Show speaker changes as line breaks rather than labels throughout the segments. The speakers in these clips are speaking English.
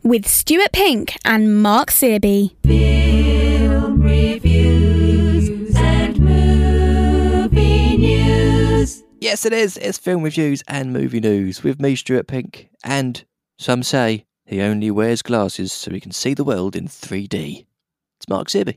with Stuart Pink and Mark Searby.
Film reviews and movie news.
Yes, it is. It's film reviews and movie news with me, Stuart Pink, and some say he only wears glasses so he can see the world in 3D. It's Mark Searby.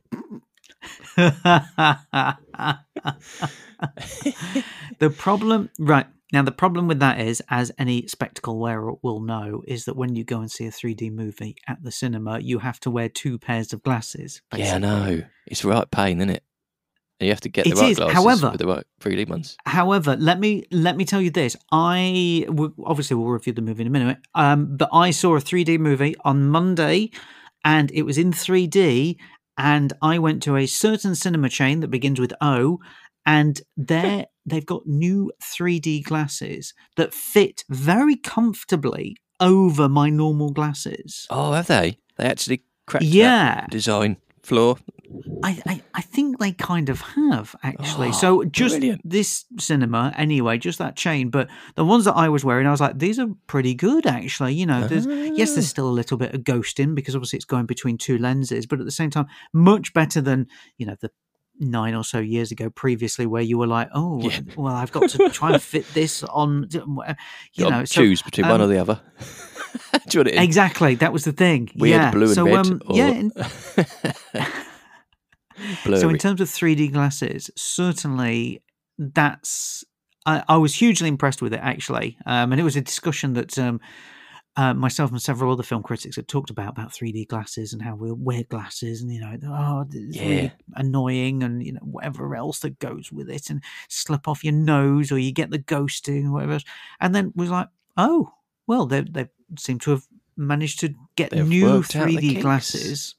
The problem with that is, as any spectacle wearer will know, is that when you go and see a 3D movie at the cinema, you have to wear 2 pairs of glasses. Basically.
Yeah, I know. It's right pain, isn't it? And you have to get the
It
right
is.
glasses
However,
with the right 3D ones.
However, let me tell you this. Obviously we'll review the movie in a minute, but I saw a 3D movie on Monday, and it was in 3D, and I went to a certain cinema chain that begins with O, and they've got new 3D glasses that fit very comfortably over my normal glasses.
Oh, have they? They actually cracked
Yeah.
that design floor.
I think they kind of have, actually.
Oh,
so just
brilliant.
this cinema, anyway, just that chain. But the ones that I was wearing, I was like, these are pretty good, actually. You know, there's still a little bit of ghosting because obviously it's going between 2 lenses, but at the same time, much better than, you know, the 9 or so years ago previously where you were like, oh,
Yeah.
well, I've got to try and fit this on, you know. So,
choose between one or the other. Do you know what it is?
exactly. That was the thing.
Weird blue and red. Or...
Yeah.
Blurry.
So in terms of 3D glasses, certainly that's... I was hugely impressed with it, actually. And it was a discussion that myself and several other film critics had talked about 3D glasses and how we'll wear glasses and, you know, it's really annoying and, you know, whatever else that goes with it and slip off your nose or you get the ghosting or whatever else. And then was like, oh, well, they seem to have managed to get
They've
new
worked out the
3D
kinks.
glasses.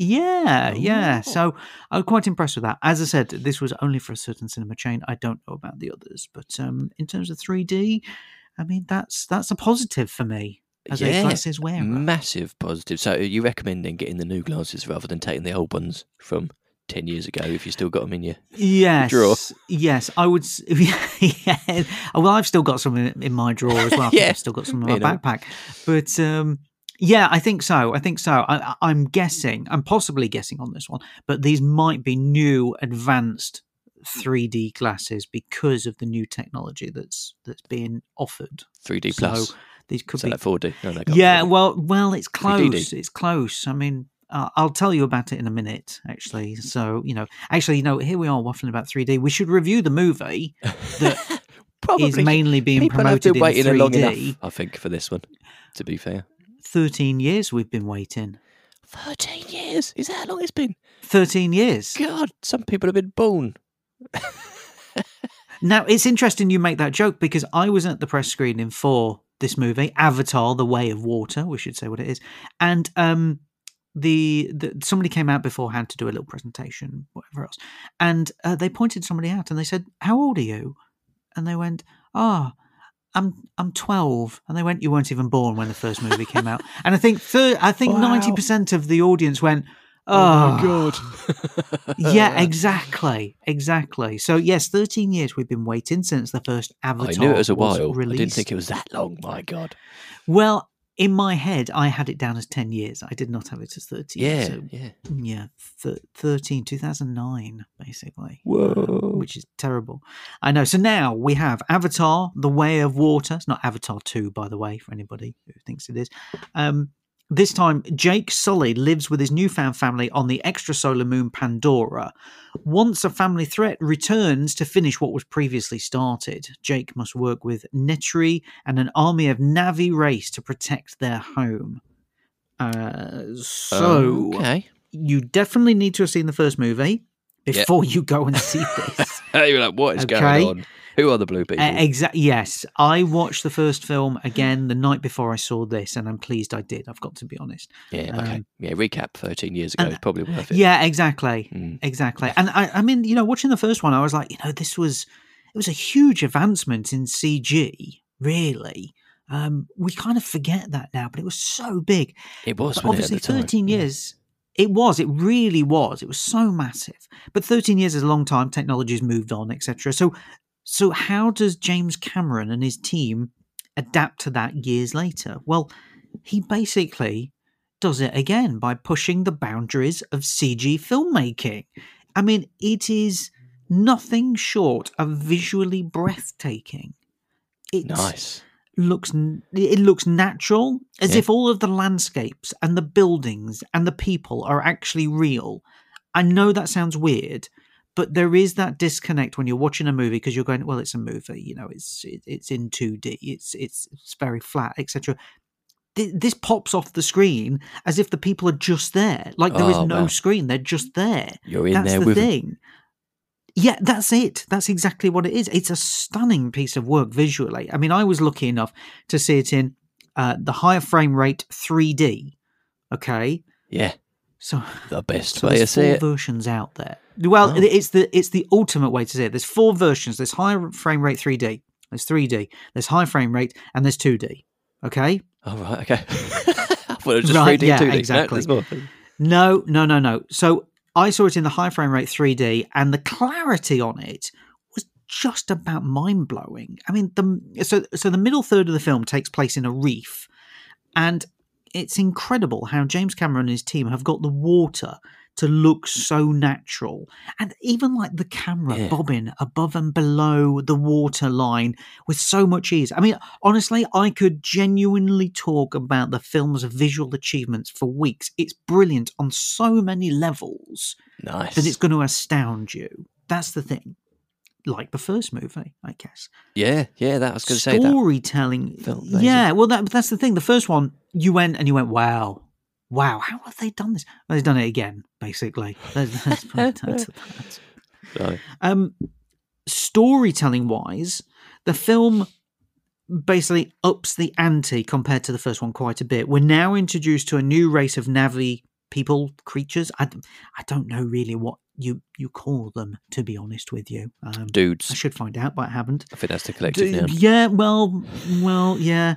Yeah. So I was quite impressed with that. As I said, this was only for a certain cinema chain. I don't know about the others, but in terms of 3D, I mean that's a positive for me as a glasses wearer.
Massive positive. So are you recommending getting the new glasses rather than taking the old ones from 10 years ago if you still got them in your drawer?
Yes, I would. Yeah. Well, I've still got some in my drawer as well. I think I've still got some in my backpack, but. Yeah, I think so. I'm guessing, I'm possibly guessing on this one, but these might be new advanced 3D glasses because of the new technology that's being offered.
3D plus.
So these could
So
be
like 4D. No, they got
yeah,
4D.
well, it's close.
3D.
It's close. I mean, I'll tell you about it in a minute, actually. So, here we are waffling about 3D. We should review the movie that is mainly being
People
promoted
have been
in
waiting
3D.
long enough, I think, for this one, to be fair.
13 years we've been waiting.
13 years? Is that how long it's been?
13 years.
God, some people have been born.
Now, it's interesting you make that joke because I was at the press screening for this movie, Avatar: The Way of Water, we should say what it is. And somebody came out beforehand to do a little presentation, whatever else. And they pointed somebody out and they said, "How old are you?" And they went, I'm 12, and they went, "You weren't even born when the first movie came out." And I think 90% of the audience went, "Oh my god!" Yeah, exactly. So yes, 13 years we've been waiting since the first Avatar.
I knew it was a while.
Released.
I didn't think it was that long. My god.
Well, in my head, I had it down as 10 years. I did not have it as 13.
Yeah.
2009, basically.
Whoa.
Which is terrible. I know. So now we have Avatar: The Way of Water. It's not Avatar 2, by the way, for anybody who thinks it is. This time, Jake Sully lives with his newfound family on the extrasolar moon Pandora. Once a family threat returns to finish what was previously started, Jake must work with Netri and an army of Na'vi race to protect their home. You definitely need to have seen the first movie before you go and see this.
You're like, what is going on? Who are the blue people?
Yes, I watched the first film again the night before I saw this, and I'm pleased I did. I've got to be honest.
Yeah, okay. Recap 13 years ago is probably worth it.
Yeah, exactly. Exactly. And I mean, watching the first one, I was like, it was a huge advancement in CG, really. We kind of forget that now, but it was so big.
It was,
obviously,
at the time.
13 years. It was. It really was. It was so massive. But 13 years is a long time. Technology's moved on, etc. So how does James Cameron and his team adapt to that years later? Well, he basically does it again by pushing the boundaries of CG filmmaking. I mean, it is nothing short of visually breathtaking.
Nice.
It looks natural, as if all of the landscapes and the buildings and the people are actually real. I know that sounds weird, but there is that disconnect when you're watching a movie because you're going, well, it's a movie, you know, it's in 2D, it's very flat, etc. This pops off the screen as if the people are just there, like there is no screen, they're just there.
You're in
That's
there
the
with
thing.
them.
Yeah, that's it. That's exactly what it is. It's a stunning piece of work visually. I mean, I was lucky enough to see it in the higher frame rate 3D. Okay,
Yeah,
so
the best
so
way to
there's
see
four
it.
versions out there. Well, it's the ultimate way to see it. There's 4 versions. There's higher frame rate 3D. There's 3D. There's high frame rate, and there's 2D. Okay.
Oh, right, okay. I thought it was just
Right,
3D,
yeah,
2D.
exactly.
No, there's more.
No. So I saw it in the high frame rate 3D, and the clarity on it was just about mind blowing. I mean, so the middle third of the film takes place in a reef, and it's incredible how James Cameron and his team have got the water to look so natural, and even like the camera bobbing above and below the water line with so much ease. I mean, honestly, I could genuinely talk about the film's visual achievements for weeks. It's brilliant on so many levels
Nice.
that it's going to astound you. That's the thing. Like the first movie, I guess.
Yeah, that was going to say that.
Storytelling.
Felt amazing.
Yeah, well, that's the thing. The first one, you went, wow, how have they done this? Well, they've done it again, basically. That's
Sorry.
Storytelling wise, the film basically ups the ante compared to the first one quite a bit. We're now introduced to a new race of Na'vi people, creatures. I don't know really what you call them, to be honest with you.
Dudes.
I should find out, but I haven't.
I think that's the collective name.
Yeah, well, yeah.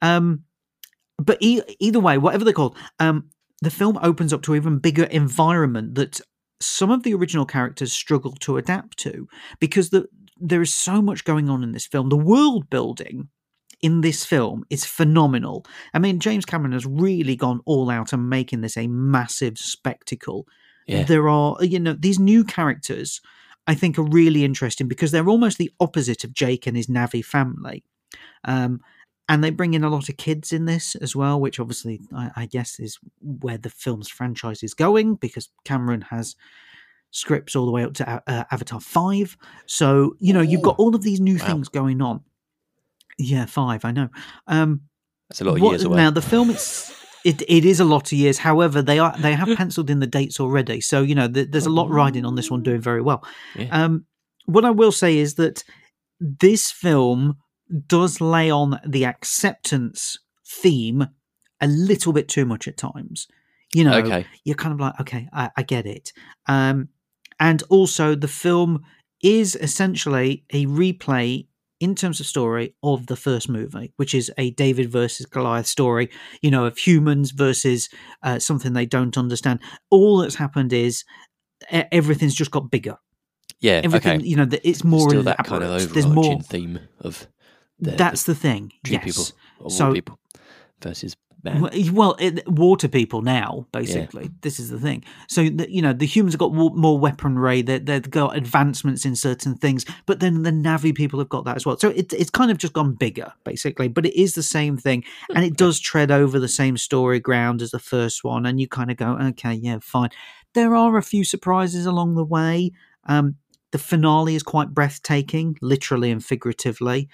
But either way, whatever they're called, the film opens up to an even bigger environment that some of the original characters struggle to adapt to, because there is so much going on in this film. The world building in this film is phenomenal. I mean, James Cameron has really gone all out and making this a massive spectacle.
Yeah.
There are, these new characters I think are really interesting because they're almost the opposite of Jake and his Na'vi family. And they bring in a lot of kids in this as well, which obviously I guess is where the film's franchise is going, because Cameron has scripts all the way up to Avatar 5. So, you've got all of these new things going on. Yeah, 5, I know.
That's a lot of years away.
Now, the film, it is a lot of years. However, they have penciled in the dates already. So, there's a lot riding on this one doing very well.
Yeah.
What I will say is that this film does lay on the acceptance theme a little bit too much at times.
Okay.
You're kind of like, okay, I get it. And also the film is essentially a replay in terms of story of the first movie, which is a David versus Goliath story, of humans versus something they don't understand. All that's happened is everything's just got bigger.
Yeah,
everything,
okay.
It's more
still
elaborate.
that kind of
There's
overarching
more
theme of
that's the thing.
tree
Yes.
people or
So-
water people versus man.
Well, water people now, basically. This is the thing. So, the humans have got more weaponry. They've got advancements in certain things, but then the Na'vi people have got that as well. So it's kind of just gone bigger, basically. But it is the same thing, and it does tread over the same story ground as the first one. And you kind of go, okay, yeah, fine. There are a few surprises along the way. The finale is quite breathtaking, literally and figuratively.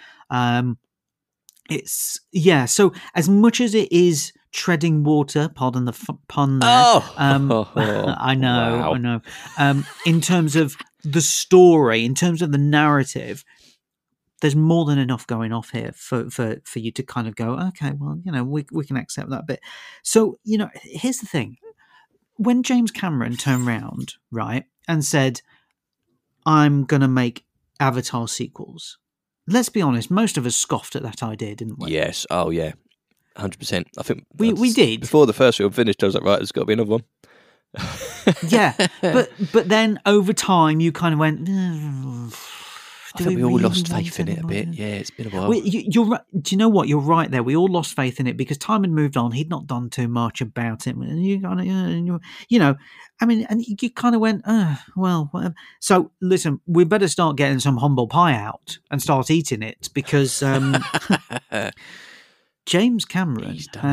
So as much as it is treading water, pardon the pun there. I know,
Wow.
I know. In terms of the story, in terms of the narrative, there's more than enough going off here for you to kind of go, okay, well, we can accept that bit. So, here's the thing. When James Cameron turned around, right, and said, I'm going to make Avatar sequels, let's be honest, most of us scoffed at that idea, didn't we?
Yes. Oh, yeah. 100%. I think
We did.
Before the first film finished, I was like, right, there's got to be another one.
Yeah, but then over time you kind of went,
I think we all lost faith in it a bit. Yeah, it's been a while.
You're right. Do you know what? You're right there. We all lost faith in it because time had moved on. He'd not done too much about it. And you kind of, I mean, and you kind of went, well, whatever. So listen, we better start getting some humble pie out and start eating it because James Cameron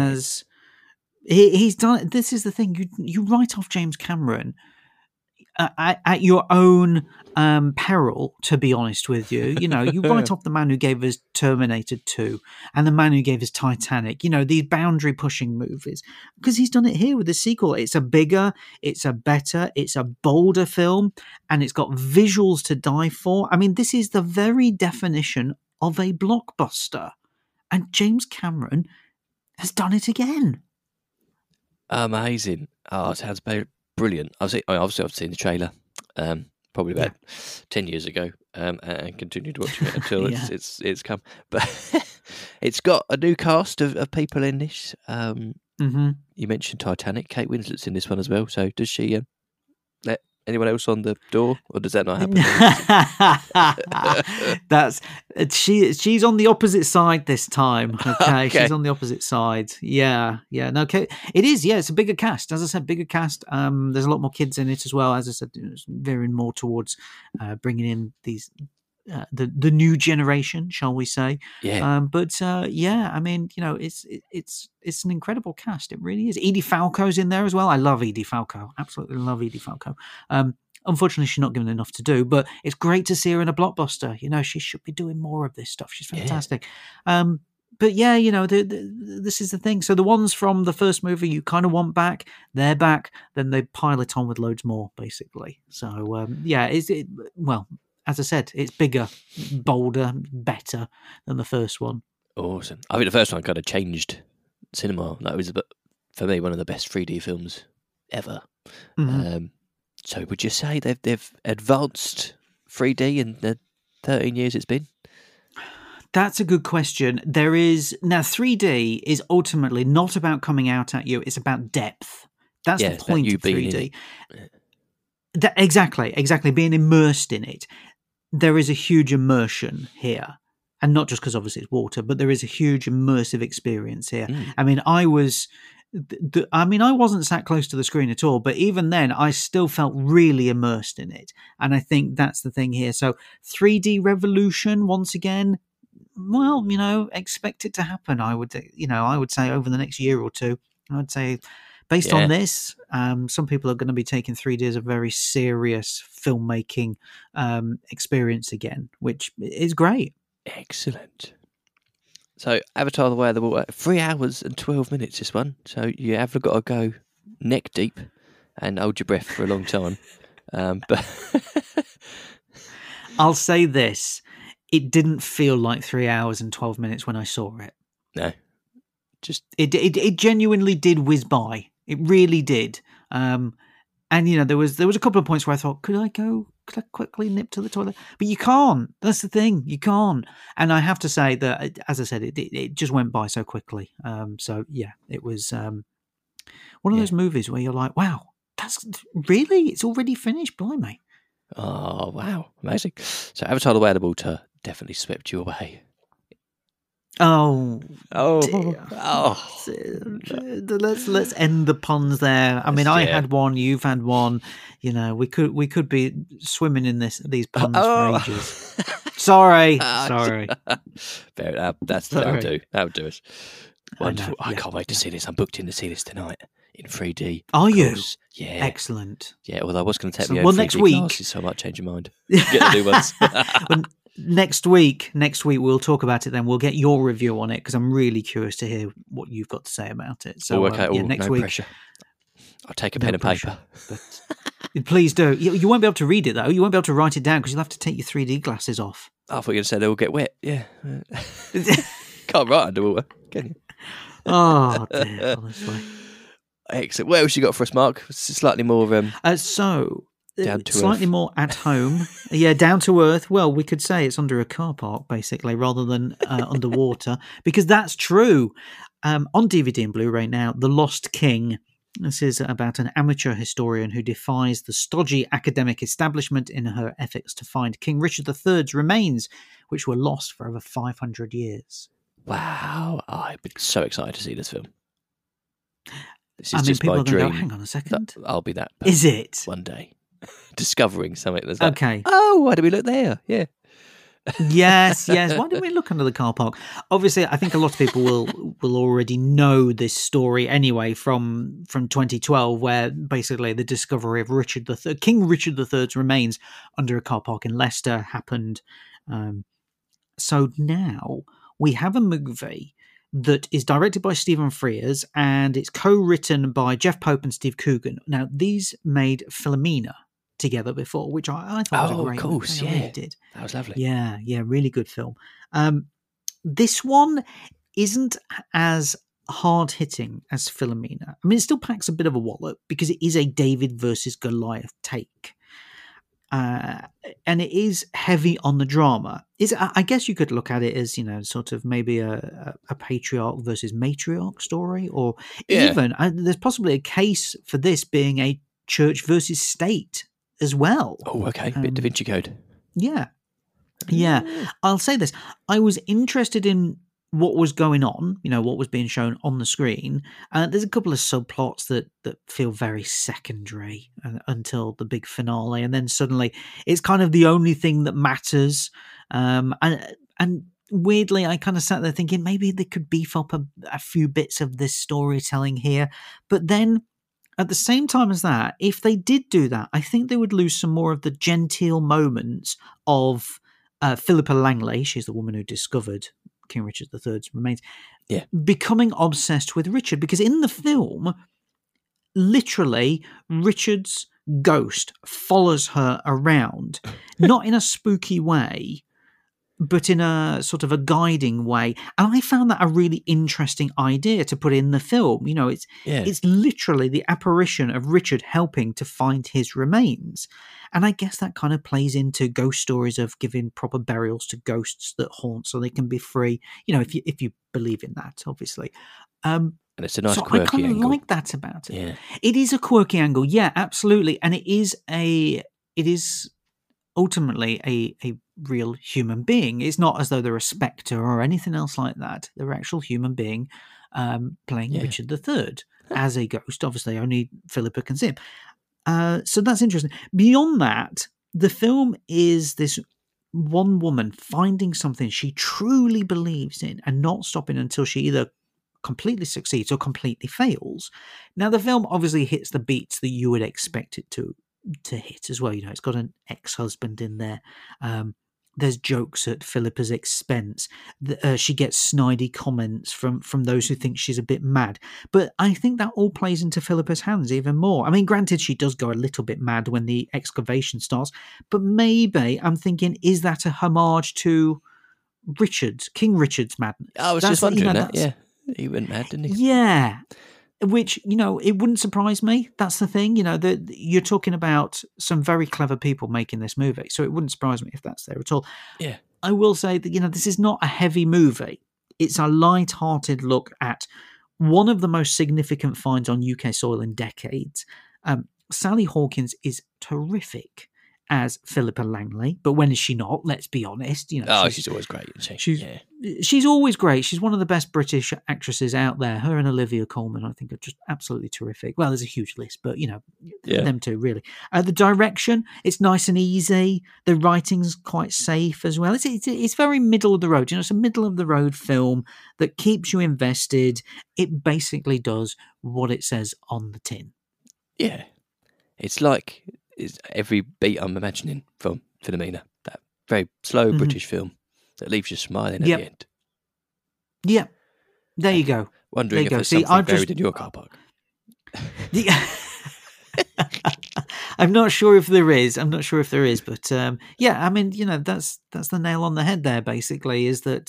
he's done it. This is the thing. You write off James Cameron at your own peril, to be honest with you. You write off the man who gave us Terminator 2 and the man who gave us Titanic, these boundary pushing movies, because he's done it here with the sequel. It's a bigger, it's a better, it's a bolder film, and it's got visuals to die for. I mean, this is the very definition of a blockbuster, and James Cameron has done it again.
Amazing. Oh, it sounds brilliant. Obviously, I've seen the trailer probably about 10 years ago and continued watching it until it's come. But it's got a new cast of people in this. You mentioned Titanic. Kate Winslet's in this one as well. So does she let anyone else on the door, or does that not happen? She's on the opposite side this time. Okay, she's on the opposite side. Yeah. No, okay, it is. Yeah, it's a bigger cast. As I said, bigger cast. There's a lot more kids in it as well. As I said, it's veering more towards bringing in these. The new generation, shall we say? Yeah. I mean, it's an incredible cast. It really is. Edie Falco's in there as well. I love Edie Falco. Absolutely love Edie Falco. Unfortunately, she's not given enough to do, but it's great to see her in a blockbuster. She should be doing more of this stuff. She's fantastic. But yeah, this is the thing. So the ones from the first movie you kind of want back, they're back. Then they pile it on with loads more, basically. So well. As I said, it's bigger, bolder, better than the first one. Awesome. I think the first one kind of changed cinema. That was, for me, one of the best 3D films ever. Mm-hmm. So would you say they've advanced 3D in the 13 years it's been?
That's a good question. Now 3D is ultimately not about coming out at you. It's about depth. That's the point of 3D. Exactly. Being immersed in it. There is a huge immersion here, and not just because obviously it's water, but there is a huge immersive experience here. I mean, I wasn't sat close to the screen at all, but even then, I still felt really immersed in it, and I think that's the thing here. So, 3D revolution once again. Well, expect it to happen. I would say over the next year or two. I would say. Based on this, some people are going to be taking 3D as a very serious filmmaking experience again, which is great.
Excellent. So, Avatar: The Way of the Water, 3 hours and 12 minutes, this one. So, you have got to go neck deep and hold your breath for a long time. But
I'll say this. It didn't feel like 3 hours and 12 minutes when I saw it.
No.
It genuinely did whiz by. It really did. And there was a couple of points where I thought, could I quickly nip to the toilet? But you can't. That's the thing. You can't. And I have to say that, as I said, it just went by so quickly. It was one of those movies where you're like, wow, that's really, it's already finished. Blimey.
Oh, wow. Amazing. So Avatar: The Way of the Water definitely swept you away.
Oh,
dear.
Let's end the puns there. I mean, I had one, you've had one. We could be swimming in these puns for ages. Sorry.
Fair enough. That'll do. That'll do us. Wonderful. I can't wait to see this. I'm booked in to see this tonight in 3D.
Are you?
Yeah.
Excellent.
Yeah. Well, I was going to take me over 3D
next week.
Glasses, so I might change your mind. Get the new ones.
Next week we'll talk about it. Then we'll get your review on it because I'm really curious to hear what you've got to say about it. So next week,
pressure. I'll take a pen and paper.
But please do. You won't be able to read it though. You won't be able to write it down because you'll have to take your 3D glasses off.
I thought you were going to say they will get wet. Yeah, can't write underwater, can you?
Oh dear, honestly.
Excellent. What else you got for us, Mark? Slightly more down to
slightly
earth.
More at home. Yeah, down to earth. Well, we could say it's under a car park, basically, rather than underwater, because that's true. On DVD and Blu-ray now, The Lost King
This is about an amateur historian who defies the stodgy academic establishment in her efforts to find King Richard III's remains, which were lost for over 500 years.
Wow. I've been so excited to see this film. This is
I mean,
just
people
my
are going to
dream.
go, hang on a second.
I'll be that
Is it?
one day. Discovering something that's like,
Okay.
oh, why do we look there? Yeah.
Yes. Why did we look under the car park? Obviously, I think a lot of people will already know this story anyway from 2012, where basically the discovery of King Richard III's remains under a car park in Leicester happened. So now we have a movie that is directed by Stephen Frears and it's co-written by Jeff Pope and Steve Coogan. Now, these made Philomena together before, which I thought was a great
of course,
movie. I
yeah.
really did.
That was lovely.
Yeah, really good film. This one isn't as hard-hitting as Philomena. I mean, it still packs a bit of a wallop because it is a David versus Goliath take. And it is heavy on the drama. I guess you could look at it as, sort of maybe a patriarch versus matriarch story, or even there's possibly a case for this being a church versus state as well.
Oh, okay. Bit Da Vinci Code.
Yeah. I'll say this. I was interested in what was going on, what was being shown on the screen. There's a couple of subplots that feel very secondary until the big finale. And then suddenly it's kind of the only thing that matters. And weirdly, I kind of sat there thinking maybe they could beef up a few bits of this storytelling here. But then at the same time as that, if they did do that, I think they would lose some more of the genteel moments of Philippa Langley. She's the woman who discovered King Richard III's remains, becoming obsessed with Richard, because in the film, literally, Richard's ghost follows her around, not in a spooky way, but in a sort of a guiding way. And I found that a really interesting idea to put in the film. It's literally the apparition of Richard helping to find his remains. And I guess that kind of plays into ghost stories of giving proper burials to ghosts that haunt so they can be free. If you believe in that, obviously.
And it's a nice quirky
I kind of
angle.
like that about it.
Yeah.
It is a quirky angle. Yeah, absolutely. And it is ultimately a real human being. It's not as though they're a spectre or anything else like that. They're an actual human being playing Richard III as a ghost. Obviously, only Philippa can see him. So that's interesting. Beyond that, the film is this one woman finding something she truly believes in and not stopping until she either completely succeeds or completely fails. Now, the film obviously hits the beats that you would expect it to hit as well. It's got an ex-husband in there. There's jokes at Philippa's expense. She gets snidey comments from those who think she's a bit mad. But I think that all plays into Philippa's hands even more. I mean, granted, she does go a little bit mad when the excavation starts, but maybe I'm thinking, is that a homage to King Richard's madness?
I was just wondering that. Yeah, he went mad, didn't he?
Yeah. Which, it wouldn't surprise me. That's the thing, you're talking about some very clever people making this movie. So it wouldn't surprise me if that's there at all.
Yeah.
I will say that, this is not a heavy movie. It's a light-hearted look at one of the most significant finds on UK soil in decades. Sally Hawkins is terrific as Philippa Langley, but when is she not? Let's be honest.
She's always great, isn't she?
She's always great. She's one of the best British actresses out there. Her and Olivia Colman, I think, are just absolutely terrific. Well, there's a huge list, but them two really. The direction, it's nice and easy. The writing's quite safe as well. It's very middle of the road. It's a middle of the road film that keeps you invested. It basically does what it says on the tin.
Yeah, it's like. Is every beat I'm imagining from Philomena, that very slow British film that leaves you smiling at the end.
Yeah, there you go.
Wondering if there's something buried in your car park.
I'm not sure if there is. But I mean, that's the nail on the head there. Basically, is that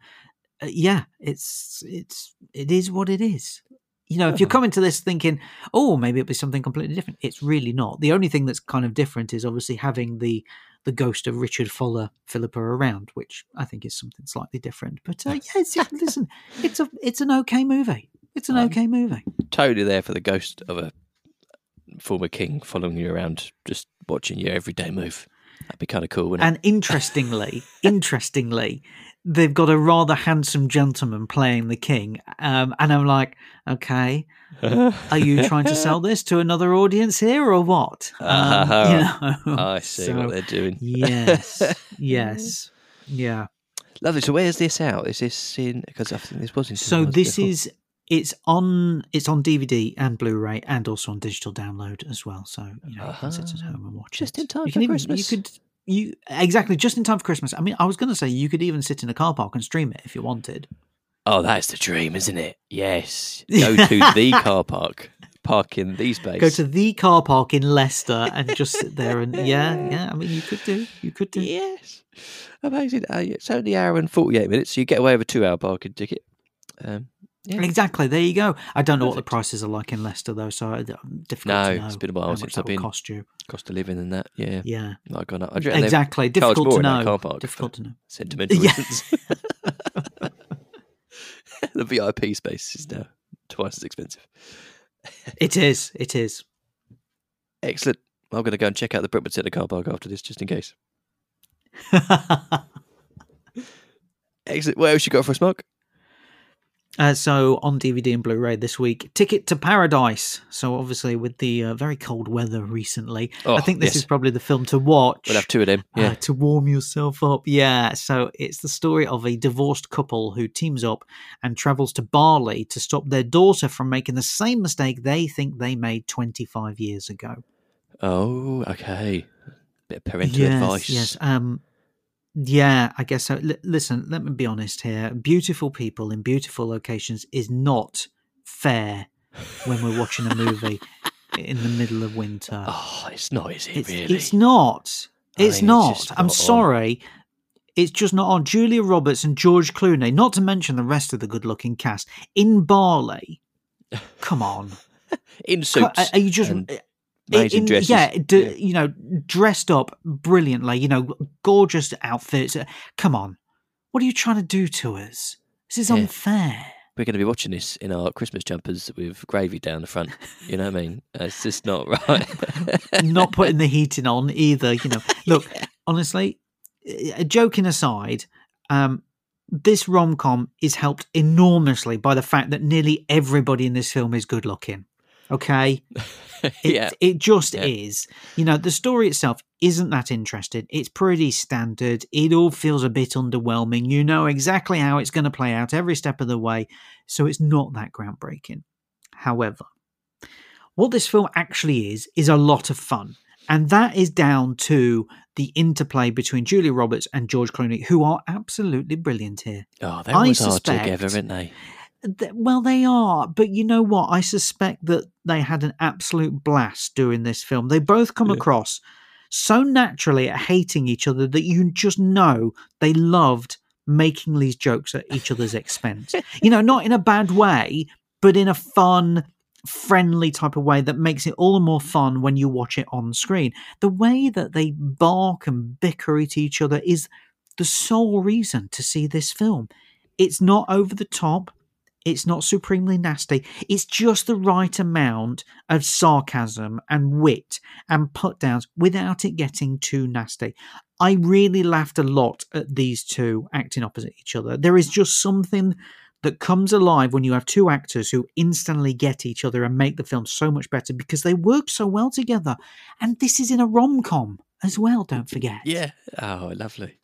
it is what it is. If you're coming to this thinking, oh, maybe it'll be something completely different, it's really not. The only thing that's kind of different is obviously having the ghost of Richard follow Philippa around, which I think is something slightly different. But listen, it's an okay movie. It's an okay movie.
Totally there for the ghost of a former king following you around, just watching your everyday move. That'd be kind of cool, wouldn't it?
And interestingly, they've got a rather handsome gentleman playing the king. And I'm like, okay, are you trying to sell this to another audience here or what?
I see what they're doing.
Yes. Yeah.
Lovely. So where's this out? Is this in? Because I think this was in.
So this is. It's on DVD and Blu-ray and also on digital download as well. So you can sit at home and watch
just
it.
in time for Christmas.
Exactly just in time for Christmas. I mean, I was going to say you could even sit in a car park and stream it if you wanted.
Oh, that's the dream, isn't it? Yes. Go to the car park. Park in these bays.
Go to the car park in Leicester and just sit there and yeah. I mean, you could do.
Yes. Amazing. It's only an hour and 48 minutes, so you get away with a 2-hour parking ticket. Yeah.
Exactly. There you go. I don't know what the prices are like in Leicester though, so difficult to know.
It's been a while since I've been.
Cost you.
Cost of living and that. Yeah. Not gone up.
Exactly. Difficult to know.
Car park
difficult to know.
Sentimental reasons. The VIP space is now twice as expensive.
It is.
Excellent. I'm going to go and check out the Brentwood Centre car park after this, just in case. Excellent. What else you got for us, Mark?
So on DVD and Blu-ray this week, Ticket to Paradise. So obviously with the very cold weather recently, I think this is probably the film to watch.
We'll have 2 of them,
to warm yourself up. Yeah, so it's the story of a divorced couple who teams up and travels to Bali to stop their daughter from making the same mistake they think they made 25 years ago.
Oh, okay. Bit of parental advice.
Yes, yeah, I guess so. Listen, let me be honest here. Beautiful people in beautiful locations is not fair when we're watching a movie in the middle of winter.
Oh, it's not, is it, really?
It's not. It's not. I'm sorry. It's just not on. Julia Roberts and George Clooney, not to mention the rest of the good-looking cast, in Bali. Come on.
In suits.
Are you just...
Amazing dresses.
Dressed up brilliantly, gorgeous outfits. Come on. What are you trying to do to us? This is unfair.
We're going to be watching this in our Christmas jumpers with gravy down the front. You know what I mean? It's just not right.
Not putting the heating on either. Look, honestly, joking aside, this rom-com is helped enormously by the fact that nearly everybody in this film is good looking. Okay? It just is. The story itself isn't that interesting. It's pretty standard. It all feels a bit underwhelming. You know exactly how it's going to play out every step of the way. So it's not that groundbreaking. However, what this film actually is a lot of fun. And that is down to the interplay between Julia Roberts and George Clooney, who are absolutely brilliant here.
Oh, they're always hard together, aren't they?
Well, they are, but you know what? I suspect that they had an absolute blast doing this film. They both come across so naturally at hating each other that you just know they loved making these jokes at each other's expense. Not in a bad way, but in a fun, friendly type of way that makes it all the more fun when you watch it on screen. The way that they bark and bicker at each other is the sole reason to see this film. It's not over the top. It's not supremely nasty. It's just the right amount of sarcasm and wit and put-downs without it getting too nasty. I really laughed a lot at these two acting opposite each other. There is just something that comes alive when you have two actors who instantly get each other and make the film so much better because they work so well together. And this is in a rom-com as well, don't forget.
Yeah. Oh, lovely.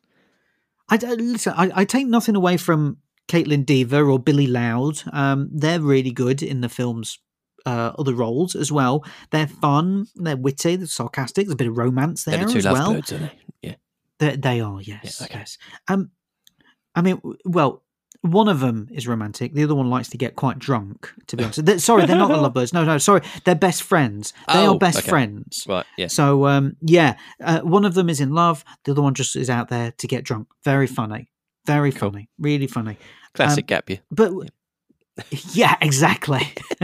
I take nothing away from Caitlin Dever or Billy Loud. They're really good in the film's other roles as well. They're fun, they're witty, they're sarcastic, there's a bit of romance there as well.
They're the two lovebirds, aren't they? Yeah.
They are, yes.
Yeah, okay.
Yes. I mean, well, one of them is romantic. The other one likes to get quite drunk, to be honest. Sorry, they're not the lovebirds. No, sorry. They're best friends. They are best friends.
Right, yeah.
So, one of them is in love. The other one just is out there to get drunk. Very funny. Very funny. Really funny.
Classic gap year.
But, yeah, exactly.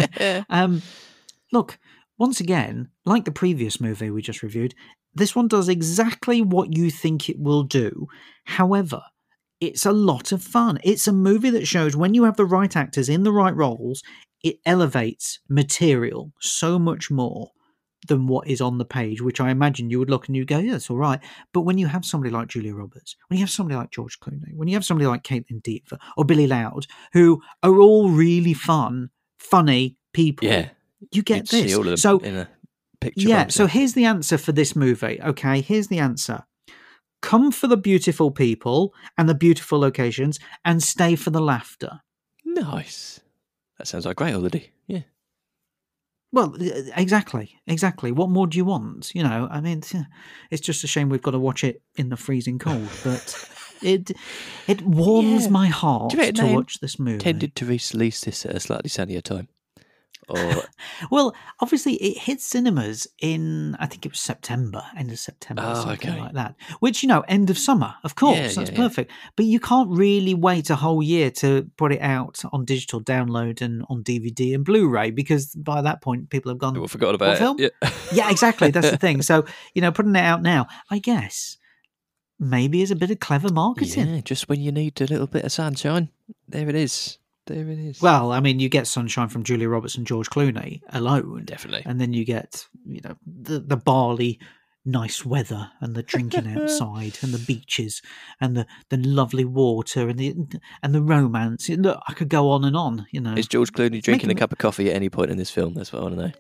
Look, once again, like the previous movie we just reviewed, this one does exactly what you think it will do. However, it's a lot of fun. It's a movie that shows when you have the right actors in the right roles, it elevates material so much more than what is on the page, which I imagine you would look and you go, yeah, that's all right. But when you have somebody like Julia Roberts, when you have somebody like George Clooney, when you have somebody like Caitlin Dever or Billy Loud, who are all really funny people, you get this.
See all of them
so
in a picture.
yeah, so here's the answer for this movie. Okay, here's the answer. Come for the beautiful people and the beautiful locations and stay for the laughter.
Nice. That sounds like a great holiday. Yeah.
Well, exactly. What more do you want? You know, I mean, it's just a shame we've got to watch it in the freezing cold, but it warms my heart to watch this movie.
Tended to release this at a slightly sunnier time. Or
well, obviously it hit cinemas in, I think it was September, end of September, or something like that. Which, you know, end of summer, of course, that's perfect. But you can't really wait a whole year to put it out on digital download and on DVD and Blu-ray, because by that point people have gone,
people forgot about it.
Film? Yeah, exactly. That's the thing. So, you know, putting it out now, I guess, maybe is a bit of clever marketing.
Yeah, just when you need a little bit of sunshine, there it is. There it is.
Well, I mean, you get sunshine from Julia Roberts and George Clooney alone.
Definitely.
And then you get, you know, the barley nice weather and the drinking outside and the beaches and the lovely water and the romance. Look, I could go on and on, you know.
Is George Clooney drinking a cup of coffee at any point in this film? That's what I want to know.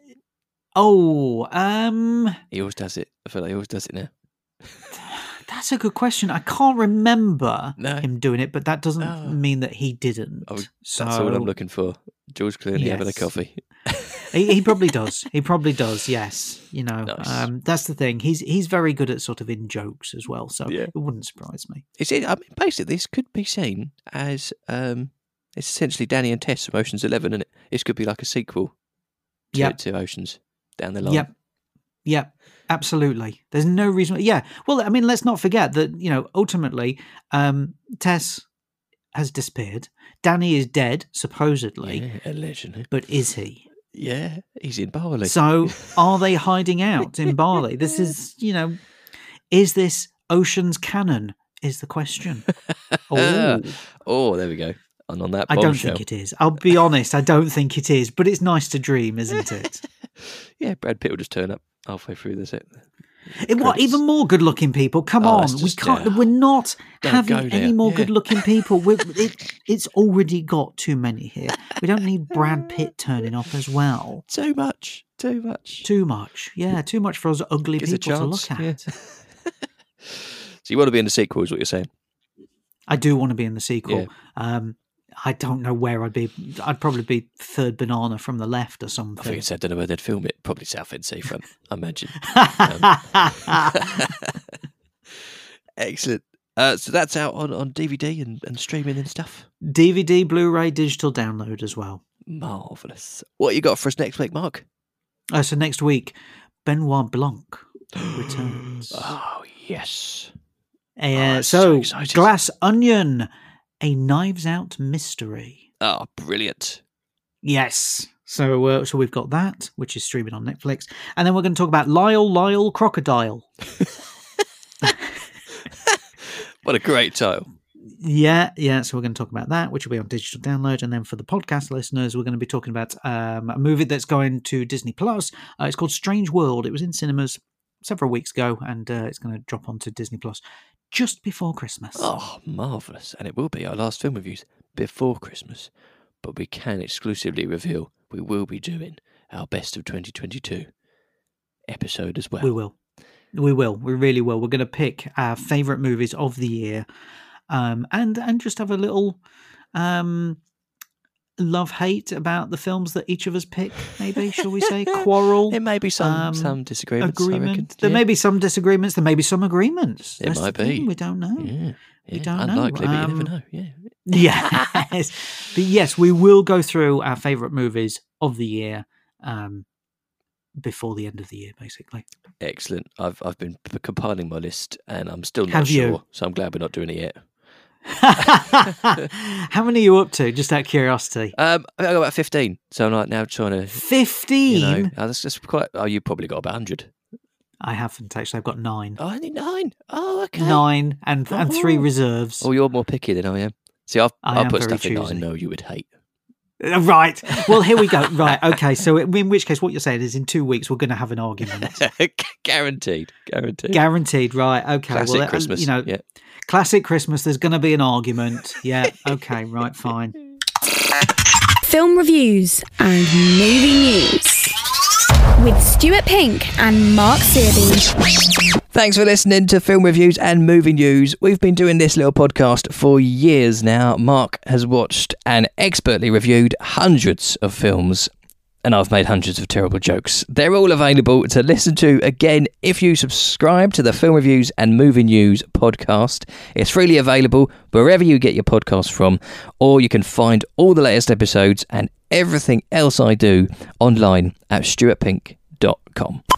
Oh,
he always does it. I feel like he always does it now.
That's a good question. I can't remember him doing it, but that doesn't mean that he didn't.
Oh, that's all I'm looking for. George Clooney having a coffee.
he probably does. He probably does. Yes, you know.
Nice.
That's the thing. He's very good at sort of in jokes as well. So it wouldn't surprise me.
I mean, basically, this could be seen as it's essentially Danny and Tess from Ocean's 11, and this could be like a sequel to Oceans down the line.
Yep. Absolutely. There's no reason. Yeah. Well, I mean, let's not forget that, you know, ultimately, Tess has disappeared. Danny is dead, supposedly.
Yeah, allegedly.
But is he?
Yeah, he's in Bali.
So are they hiding out in Bali? This is, you know, is this Ocean's canon is the question.
Oh, there we go. And on that
I don't think it is. I'll be honest, I don't think it is. But it's nice to dream, isn't it?
Yeah, Brad Pitt will just turn up halfway through this.
What, even more good-looking people? Come on, we can't. We're not having any more good-looking people. It's already got too many here. We don't need Brad Pitt turning up as well.
Too much.
Yeah, too much for us ugly people to look at.
Yeah. So you want to be in the sequel, is what you're saying?
I do want to be in the sequel. Yeah. I don't know where I'd be. I'd probably be third banana from the left or something.
I think I don't know where they'd film it. Probably Southend Seafront, I imagine. Excellent. So that's out on DVD and streaming and stuff?
DVD, Blu-ray, digital download as well.
Marvellous. What you got for us next week, Mark?
So next week, Benoit Blanc returns.
Oh, yes.
So Glass Onion, a Knives Out mystery.
Oh, brilliant.
Yes. So we've got that, which is streaming on Netflix. And then we're going to talk about Lyle Crocodile.
What a great title.
Yeah. So we're going to talk about that, which will be on digital download. And then for the podcast listeners, we're going to be talking about a movie that's going to Disney Plus. It's called Strange World. It was in cinemas several weeks ago, and it's going to drop onto Disney Plus just before Christmas.
Oh, marvellous. And it will be our last film reviews before Christmas. But we can exclusively reveal we will be doing our Best of 2022 episode as well.
We will. We really will. We're going to pick our favourite movies of the year, and just have a little love-hate about the films that each of us pick, maybe, shall we say? Quarrel.
There may be some disagreements.
Agreement. There may be some disagreements. There may be some agreements.
There might be.
We don't know.
Yeah.
We don't
Unlikely,
know.
But you never know. Yeah.
Yes. But yes, we will go through our favourite movies of the year before the end of the year, basically.
Excellent. I've been compiling my list and I'm still not sure, so I'm glad we're not doing it yet.
How many are you up to, just out of curiosity?
I got about 15, so I'm like now trying to
15.
That's just quite. Oh, you probably got about 100.
I haven't actually. I've got 9.
Oh, only 9. Oh, okay.
9 and 3 reserves.
Oh, you're more picky than I am. See, I'll put stuff in that I
choosy.
know you would hate.
Right. Well, here we go. Right. Okay. So, in which case, what you're saying is, in 2 weeks, we're going to have an argument.
Guaranteed.
Guaranteed. Right. Okay.
Classic Christmas. Yeah.
Classic Christmas. There's going to be an argument. Yeah. Okay. Right. Fine.
Film reviews and movie news with Stuart Pink and Mark Searby.
Thanks for listening to Film Reviews and Movie News. We've been doing this little podcast for years now. Mark has watched and expertly reviewed hundreds of films, and I've made hundreds of terrible jokes. They're all available to listen to again if you subscribe to the Film Reviews and Movie News podcast. It's freely available wherever you get your podcasts from, or you can find all the latest episodes and everything else I do online at stuartpink.com.